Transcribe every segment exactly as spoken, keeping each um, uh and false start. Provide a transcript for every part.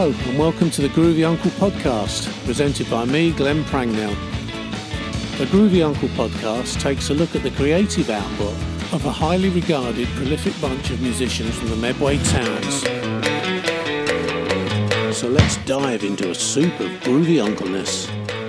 Hello and welcome to the Groovy Uncle podcast, presented by me, Glenn Prangnell. The Groovy Uncle podcast takes a look at the creative output of a highly regarded, prolific bunch of musicians from the Medway Towns. So let's dive into a soup of groovy uncleness.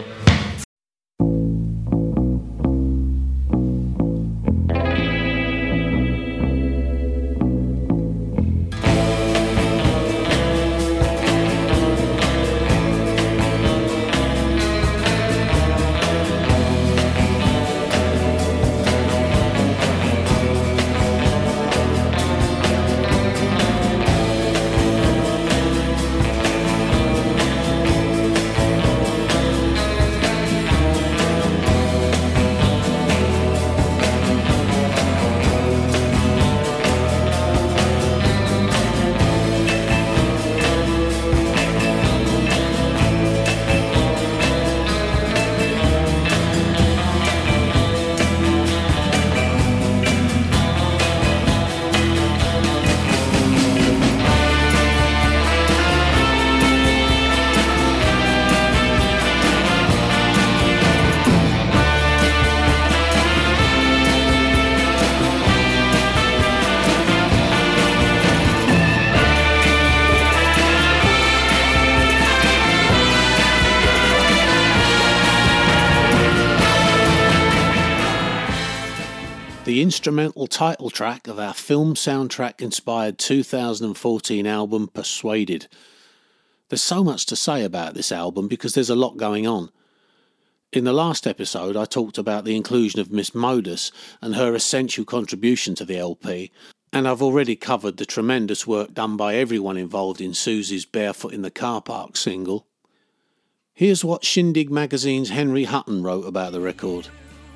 The instrumental title track of our film soundtrack-inspired two thousand fourteen album Persuaded. There's so much to say about this album because there's a lot going on. In the last episode I talked about the inclusion of Miss Modus and her essential contribution to the L P, and I've already covered the tremendous work done by everyone involved in Susie's Barefoot in the Car Park single. Here's what Shindig magazine's Henry Hutton wrote about the record.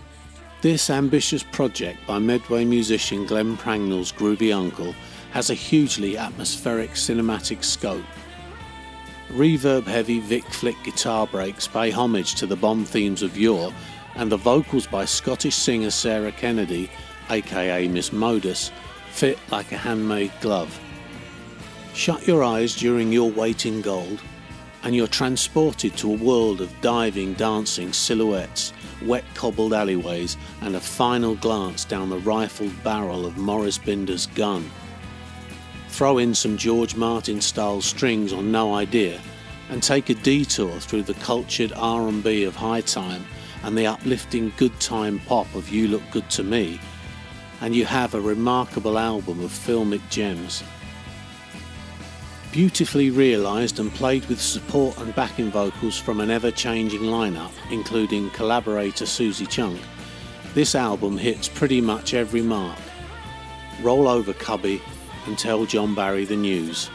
This ambitious project by Medway musician Glenn Prangnell's Groovy Uncle has a hugely atmospheric cinematic scope. Reverb-heavy Vic Flick guitar breaks pay homage to the Bond themes of yore, and the vocals by Scottish singer Sarah Kennedy, aka Miss Modus, fit like a handmade glove. Shut your eyes during your wait in gold, and you're transported to a world of diving, dancing silhouettes, wet cobbled alleyways, and a final glance down the rifled barrel of Morris Binder's gun. Throw in some George Martin style strings on No Idea and take a detour through the cultured R and B of High Time and the uplifting good time pop of You Look Good to Me, and you have a remarkable album of filmic gems. Beautifully realised and played with support and backing vocals from an ever-changing lineup, including collaborator Susie Chunk, this album hits pretty much every mark. Roll over, Cubby, and tell John Barry the news.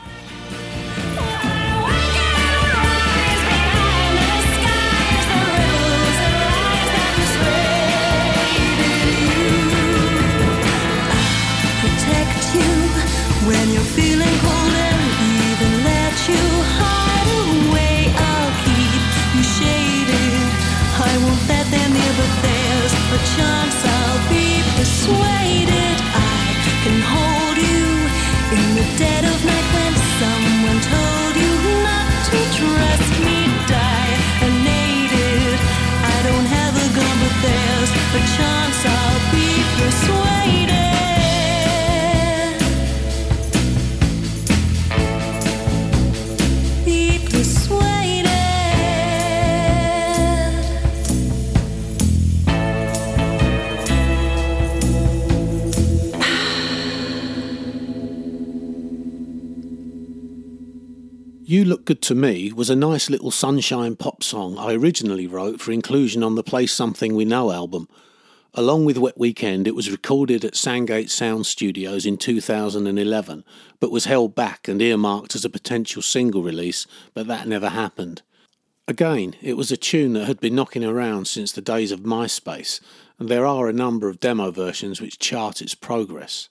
Protect you when you're feeling cold and even let you hide away. I'll keep you shaded. I won't let them near, but there's a chance I'll be persuaded. I can hold you in the dead of night when someone told you not to trust me. Dionyted. I don't have a gun, but there's a chance I'll be persuaded. You Look Good to Me was a nice little sunshine pop song I originally wrote for inclusion on the Play Something We Know album. Along with Wet Weekend, it was recorded at Sandgate Sound Studios in two thousand eleven, but was held back and earmarked as a potential single release, but that never happened. Again, it was a tune that had been knocking around since the days of MySpace, and there are a number of demo versions which chart its progress.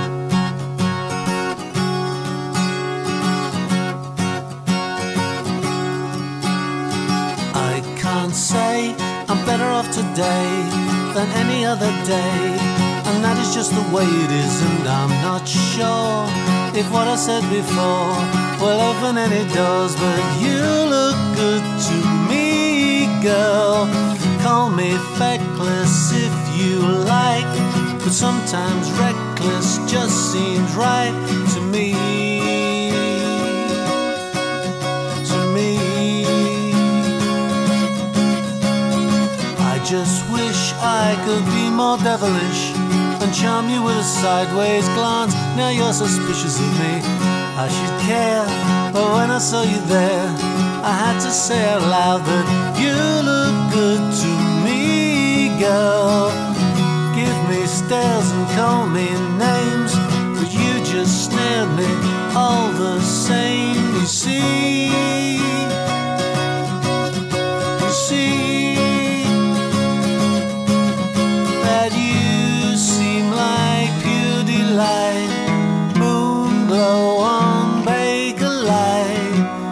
Can't say I'm better off today than any other day, and that is just the way it is, and I'm not sure if what I said before will open any doors, but you look good to me, girl. Call me feckless if you like, but sometimes reckless just seems right to me. To me. I just wish I could be more devilish and charm you with a sideways glance. Now you're suspicious of me. I should care, but when I saw you there, I had to say out loud that you look good to me, girl. Give me stares and call me names, but you just snared me all the same. You see, you see that you seem like pure delight, moon glow on Baker Light.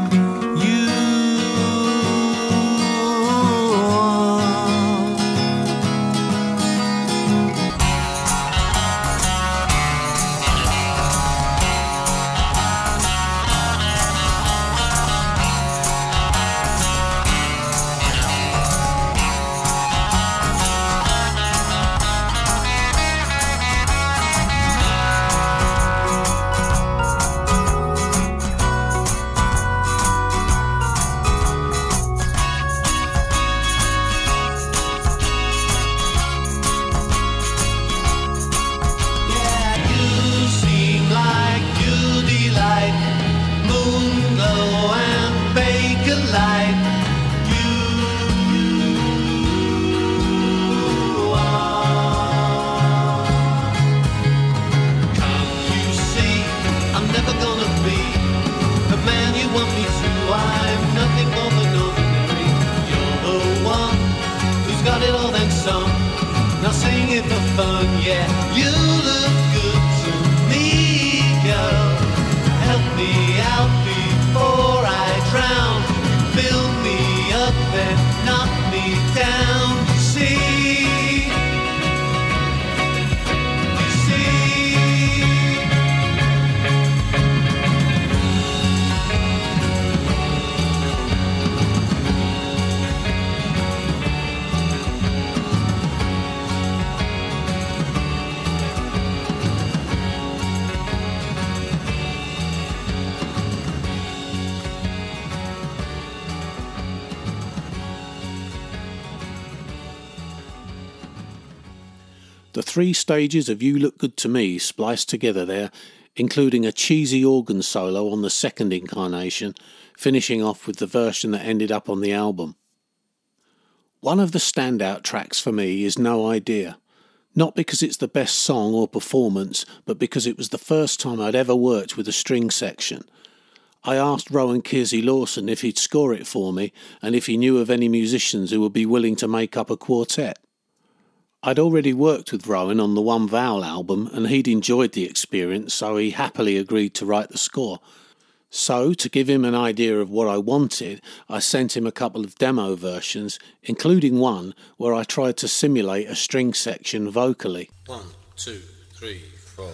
The three stages of You Look Good to Me spliced together there, including a cheesy organ solo on the second incarnation, finishing off with the version that ended up on the album. One of the standout tracks for me is No Idea, not because it's the best song or performance, but because it was the first time I'd ever worked with a string section. I asked Rowan Kearsey Lawson if he'd score it for me and if he knew of any musicians who would be willing to make up a quartet. I'd already worked with Rowan on the One Vowel album and he'd enjoyed the experience, so he happily agreed to write the score. So, to give him an idea of what I wanted, I sent him a couple of demo versions, including one where I tried to simulate a string section vocally. One, two, three, four.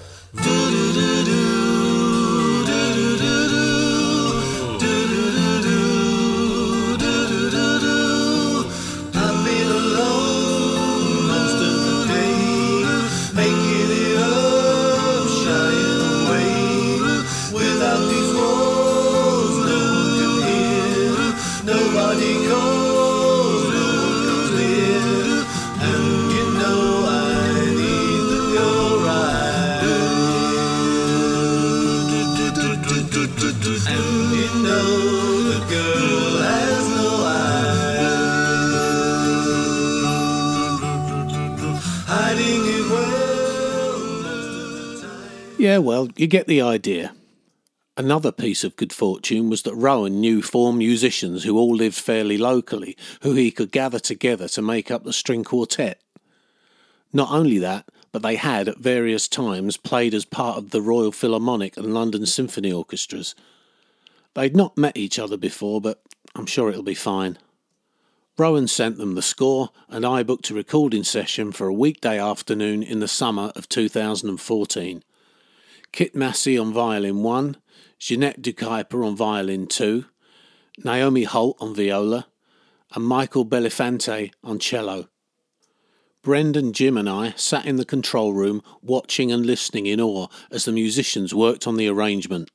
Yeah, well, you get the idea. Another piece of good fortune was that Rowan knew four musicians who all lived fairly locally, who he could gather together to make up the string quartet. Not only that, but they had at various times played as part of the Royal Philharmonic and London Symphony Orchestras. They'd not met each other before, but I'm sure it'll be fine. Rowan sent them the score, and I booked a recording session for a weekday afternoon in the summer of two thousand fourteen. Kit Massey on violin one, Jeanette Dukuiper on violin two, Naomi Holt on viola, and Michael Belifante on cello. Brendan, Jim and I sat in the control room watching and listening in awe as the musicians worked on the arrangement.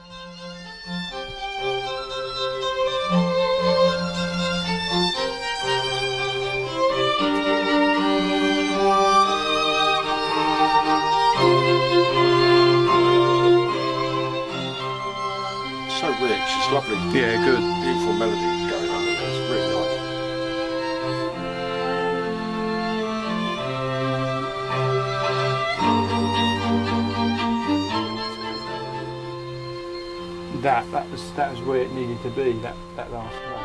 So rich, it's lovely. Yeah, good. Beautiful melody going on there. It's really nice. That that was that was where it needed to be. That that last note.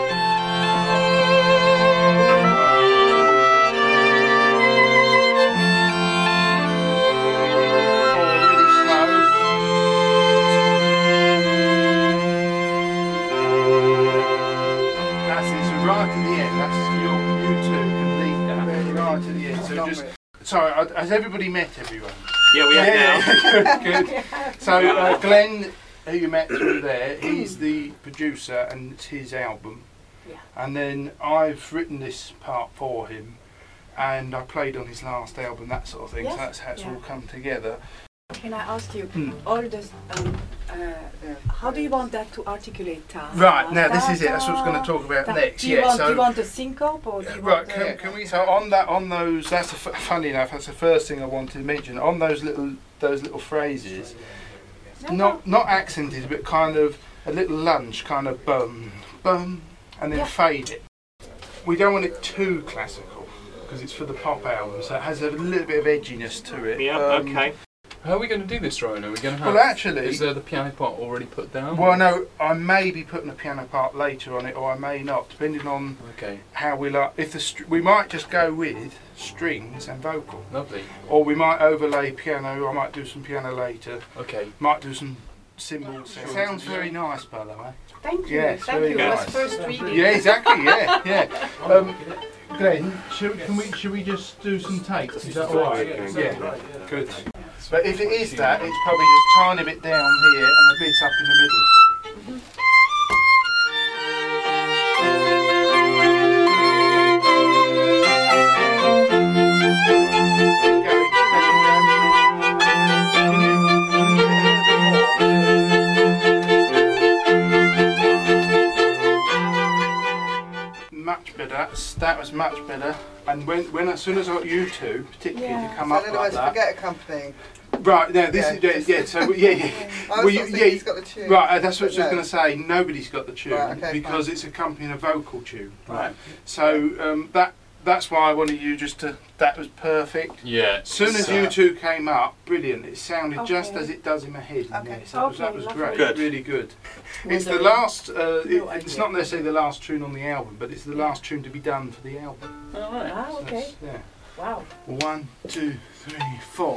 Right to the end, that's your, you two can leave that right to the end. So just, sorry, uh, has everybody met everyone? Yeah, we have yeah, now. Good, good. So uh, Glenn, who you met through there, he's the producer and it's his album. Yeah. And then I've written this part for him and I played on his last album, that sort of thing. Yes. So that's how it's Yeah. all come together. Can I ask you, Hmm. all this, um, uh, how do you want that to articulate? Ta, Right, now this ta, is it, that's what I was going to talk about ta. next. Do you, yeah, want, so do you want a syncope or do you right, want can, a, can we? So on that, on those, that's a f funny enough. That's the first thing I wanted to mention. On those little, those little phrases, No, not not accented, but kind of a little lunge, kind of bum, bum, and then Yeah. fade it. We don't want it too classical because it's for the pop album, so it has a little bit of edginess to it. Yeah, Um, okay. How are we going to do this, Ryan? Are we going to have? Well, actually, is there the piano part already put down? well, no, I may be putting a piano part later on it, or I may not, depending on Okay, how we like. If the str we might just go with strings and vocal. lovely. Or we might overlay piano, I might do some piano later, Okay. might do some cymbals. It sounds very nice, by the way. Thank you, Yeah, it's thank very you. nice. That's first reading. Yeah, exactly, yeah, yeah. Um, Glenn, should, can we, should we just do some takes? Is that alright? Yeah, good. But if it is that, it's probably just a tiny bit down here and a bit up in the middle. Much better. That's, that was much better. And when, when as soon as I got you two, particularly Yeah. to come So up in other like words, that. forget accompanying. Right, now this Yeah, is yeah, yeah. So yeah, yeah. I Well, was you- sort of yeah, thinking he's got the tune. Right, uh, that's what I was but just no. going to say. Nobody's got the tune Right, okay, because fine. it's accompanying a vocal tune. Right. So um, that that's why I wanted you just to. That was perfect. Yeah. As soon as so- you two came up, brilliant. It sounded just Okay. as it does in my head. in Okay. there. So that was, that Okay, was lovely. great. Good. Really good. It's the Wonderful. last. Uh, it, No it's idea. not necessarily the last tune on the album, but it's the last tune to be done for the album. All right. Ah, So okay. that's- yeah. Wow. One, two, three, four.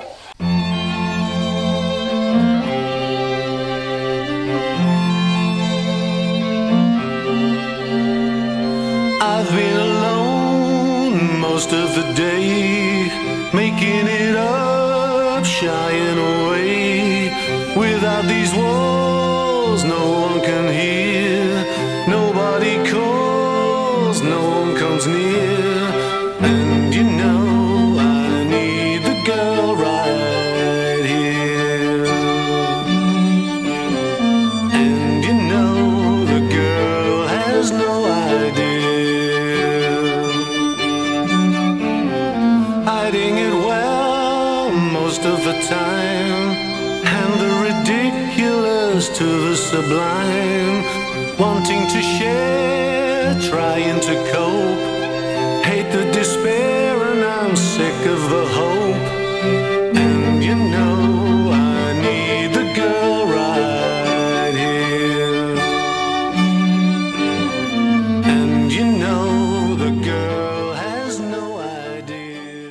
I've been alone most of the day, making it up, shying away. Without these walls, no one can hear. Nobody calls, no one comes near. And you know I need the girl right here. And you know the girl has no idea. Hiding it well most of the time, and the ridiculous to the sublime. Wanting to share, trying to cope. Hate the despair and I'm sick of the hope. And you know I need the girl right here. And you know the girl has no idea.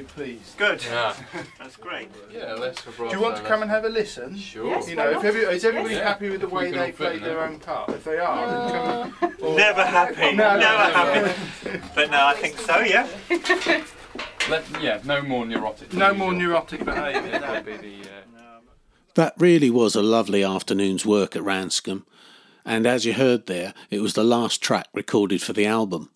pleased. Good. Yeah. That's great. Yeah, let's Do you want to come and have a listen? Sure. Yes, You why know, not? if every, is everybody Yes. happy with the If we way can they all fit play in their there. own part? If they are, then come and, or- Never happy. No, no, Never no, happy. But no, I think so, yeah. Let, yeah, no more neurotic. no more neurotic behaviour. That would be the. Uh, That really was a lovely afternoon's work at Ranscombe, and as you heard there, it was the last track recorded for the album.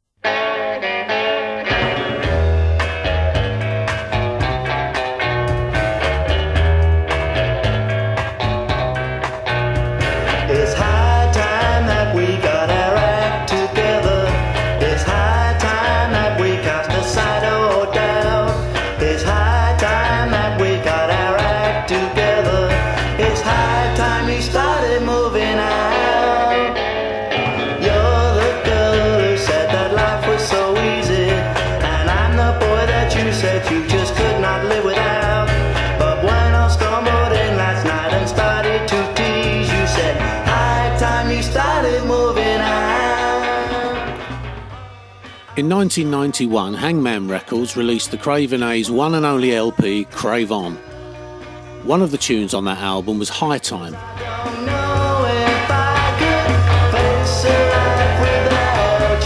It's high time that we got our act together. It's high time that we cast aside all doubt. It's high time that we got our act together. It's high time we started moving out. You're the girl who said that life was so easy, and I'm the boy that you said you just could not live without. But when I stumbled in last night and started to tease, you said high time you started moving out. In nineteen ninety-one, Hangman Records released the Craven A's one and only L P, Crave On. One of the tunes on that album was High Time. Don't know if I could face a life without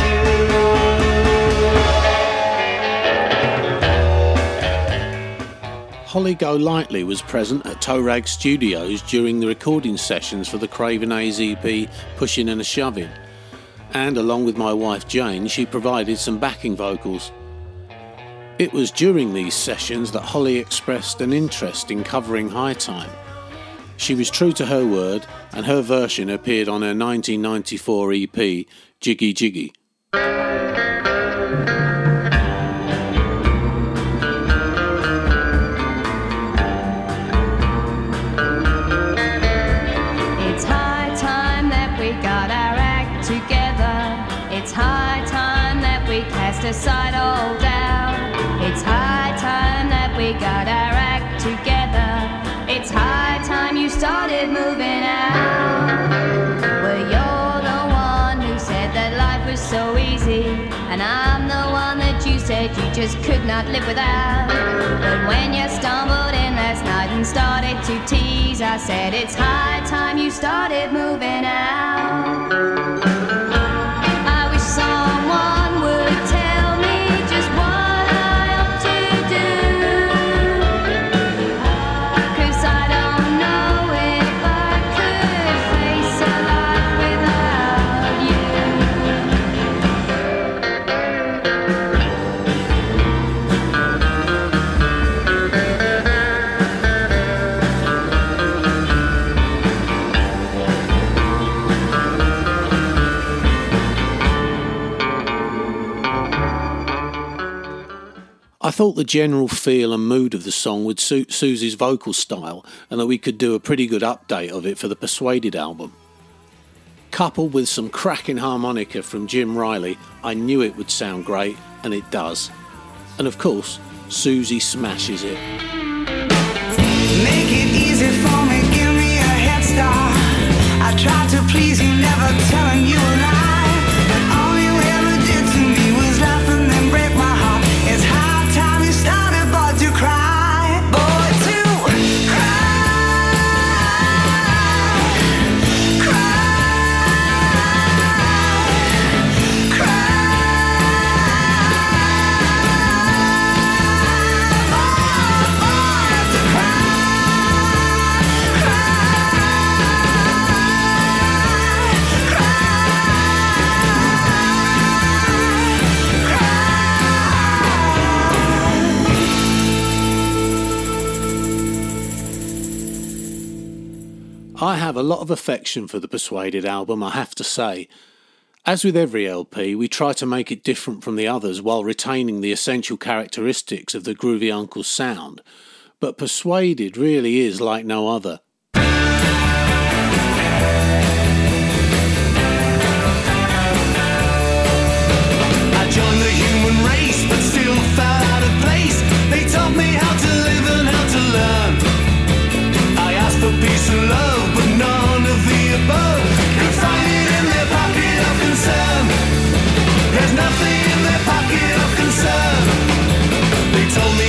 you. Holly Golightly was present at Toe Rag Studios during the recording sessions for the Craven A's E P Pushing and a Shoving, and along with my wife Jane, she provided some backing vocals. It was during these sessions that Holly expressed an interest in covering High Time. She was true to her word, and her version appeared on her nineteen ninety-four E P Jiggy Jiggy. It's high time that we got our act together. It's high time that we cast aside all doubt. It's high time that we got our act together. It's high time you started moving out. Well, you're the one who said that life was so easy, and I'm the one that you said you just could not live without. But when you stumbled in last night and started to tease, I said it's high time you started moving out. I wish someone would tell me just what I ought to do, 'cause I don't know if I could face a life without you. I thought the general feel and mood of the song would suit Susie's vocal style, and that we could do a pretty good update of it for the Persuaded album. Coupled with some cracking harmonica from Jim Riley, I knew it would sound great, and it does. And of course, Susie smashes it. Make it easy for me, give me a head start. I tried to please you, never telling you a lie. And all you ever did to me was laugh and then break my heart. It's high time you started, boy, to cry. Boy, to cry. Cry. I have a lot of affection for the Persuaded album, I have to say. As with every L P, we try to make it different from the others while retaining the essential characteristics of the Groovy Uncle's sound, but Persuaded really is like no other. I joined the human race, but still felt out of place. They taught me how to live and how to learn. I asked for peace and love, but none of the above could find it in their pocket of concern. There's nothing in their pocket of concern. They told me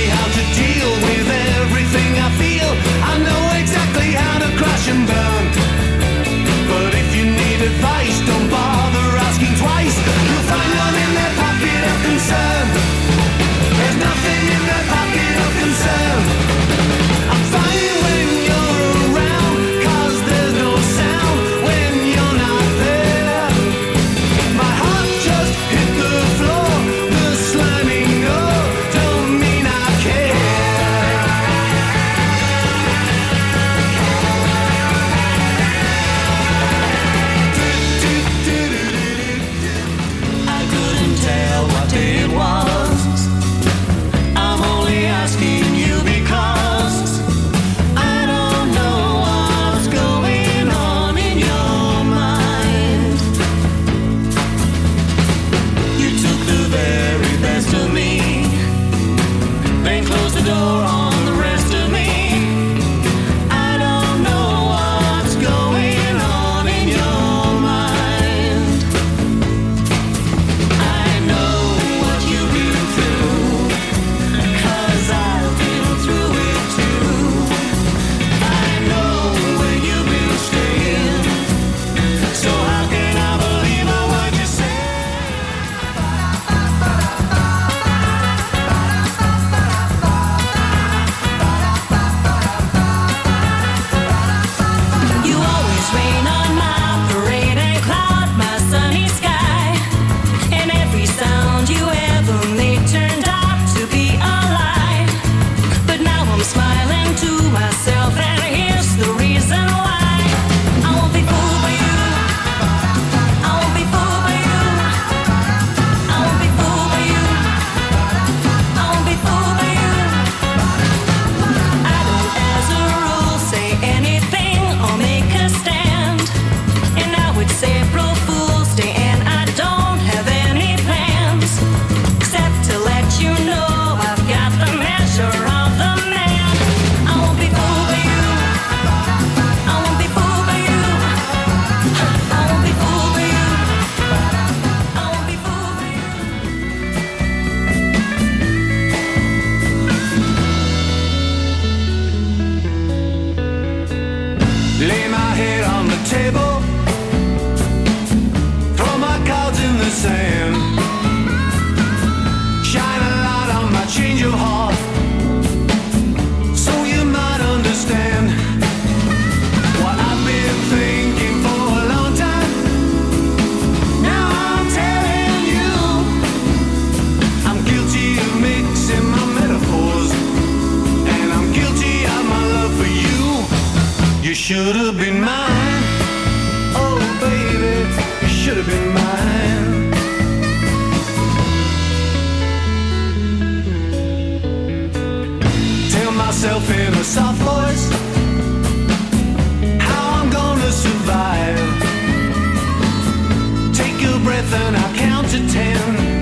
should have been mine. Oh baby, you should have been mine. Tell myself in a soft voice how I'm gonna survive. Take a breath and I'll count to ten.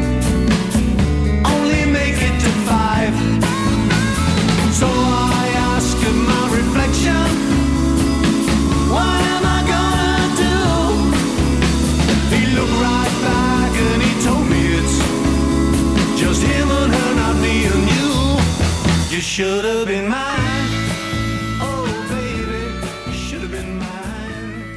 Only make it to five. So I ask of my reflection, what am I gonna do? He looked right back and he told me it's just him and her, not me and you. You should have been mine. Oh baby, you should have been mine.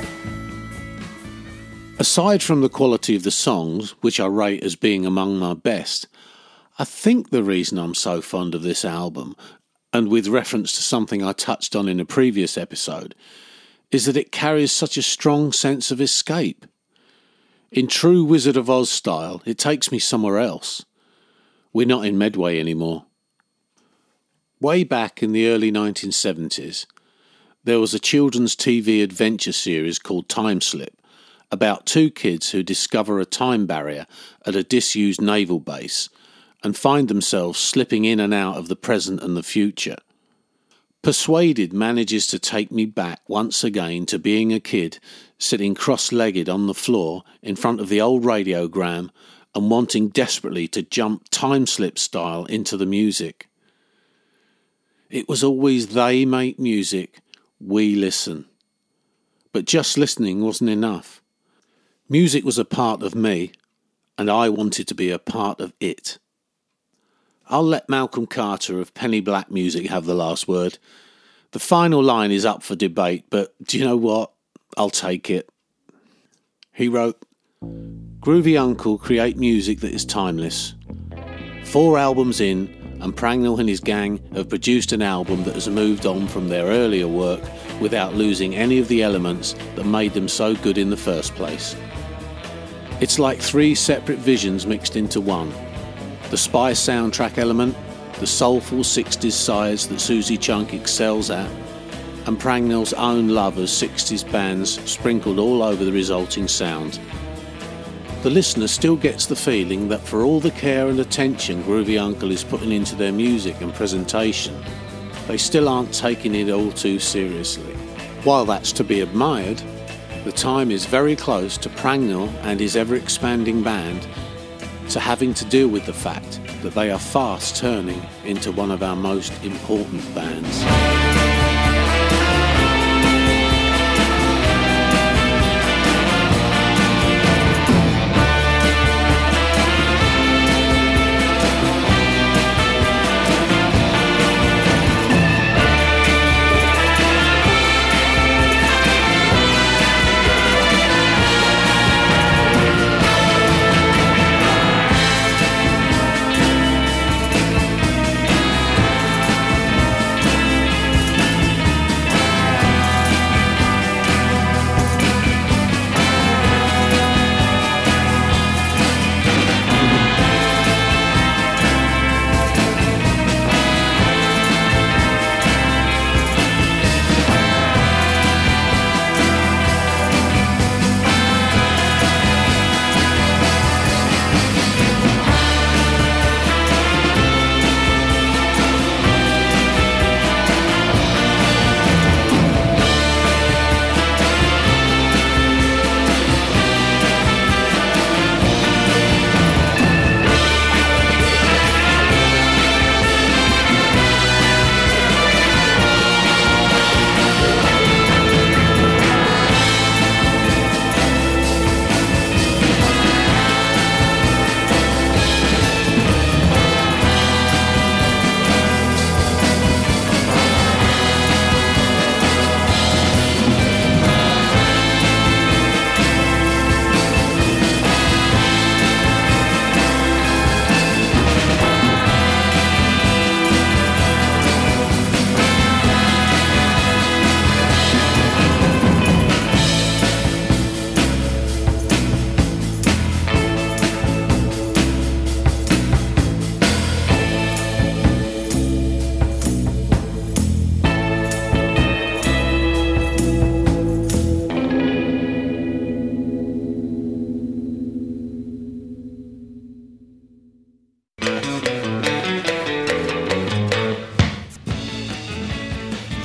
Aside from the quality of the songs, which I rate as being among my best, I think the reason I'm so fond of this album, and with reference to something I touched on in a previous episode, is that it carries such a strong sense of escape. In true Wizard of Oz style, it takes me somewhere else. We're not in Medway anymore. Way back in the early nineteen seventies, there was a children's T V adventure series called Time Slip, about two kids who discover a time barrier at a disused naval base and find themselves slipping in and out of the present and the future. Persuaded manages to take me back once again to being a kid sitting cross-legged on the floor in front of the old radiogram and wanting desperately to jump time slip style into the music. It was always they make music, we listen. But just listening wasn't enough. Music was a part of me, and I wanted to be a part of it. I'll let Malcolm Carter of Penny Black Music have the last word. The final line is up for debate, but do you know what? I'll take it. He wrote, "Groovy Uncle create music that is timeless. Four albums in, and Prangnell and his gang have produced an album that has moved on from their earlier work without losing any of the elements that made them so good in the first place. It's like three separate visions mixed into one. The spy soundtrack element, the soulful sixties sides that Susie Chunk excels at, and Prangnell's own love of sixties bands sprinkled all over the resulting sound. The listener still gets the feeling that for all the care and attention Groovy Uncle is putting into their music and presentation, they still aren't taking it all too seriously. While that's to be admired, the time is very close to Prangnell and his ever-expanding band to having to deal with the fact that they are fast turning into one of our most important bands."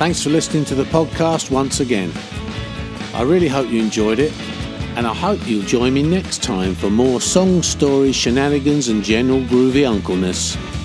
Thanks for listening to the podcast once again. I really hope you enjoyed it, and I hope you'll join me next time for more songs, stories, shenanigans and general groovy uncleness.